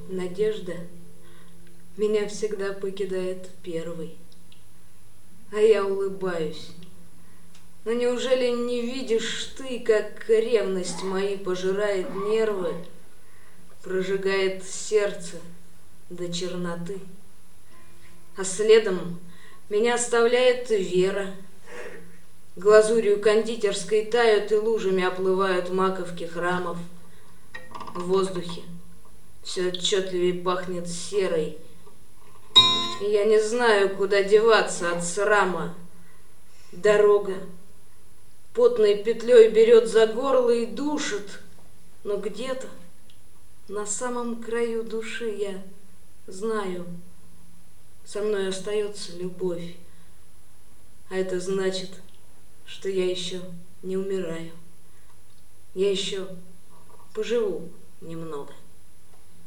Надежда меня всегда покидает первой, а я улыбаюсь. Но неужели не видишь ты, как ревность мои пожирает нервы, прожигает сердце до черноты? А следом меня оставляет вера. Глазурью кондитерской тают и лужами оплывают маковки храмов. В воздухе все отчетливее пахнет серой, и я не знаю, куда деваться от срама. Дорога потной петлей берет за горло и душит, но где-то на самом краю души я знаю, со мной остается любовь, а это значит, что я еще не умираю, я еще поживу немного.